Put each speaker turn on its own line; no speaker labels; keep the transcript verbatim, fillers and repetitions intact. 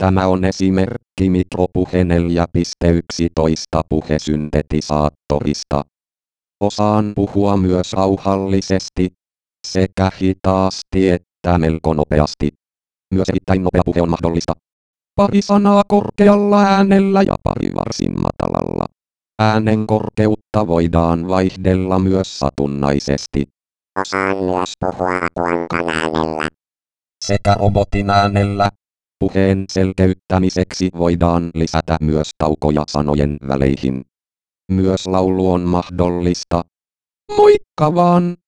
Tämä on esimerkki mikropuhe neljä piste yksitoista puhesyntetisaattorista. Osaan puhua myös rauhallisesti, sekä hitaasti että melko nopeasti. Myös erittäin nopea puhe on mahdollista. Pari sanaa korkealla äänellä ja pari varsin matalalla. Äänen korkeutta voidaan vaihdella myös satunnaisesti.
Osaan myös puhua apuankan äänellä.
Sekä robotin äänellä. Puheen selkeyttämiseksi voidaan lisätä myös taukoja sanojen väleihin. Myös laulu on mahdollista. Moikka vaan!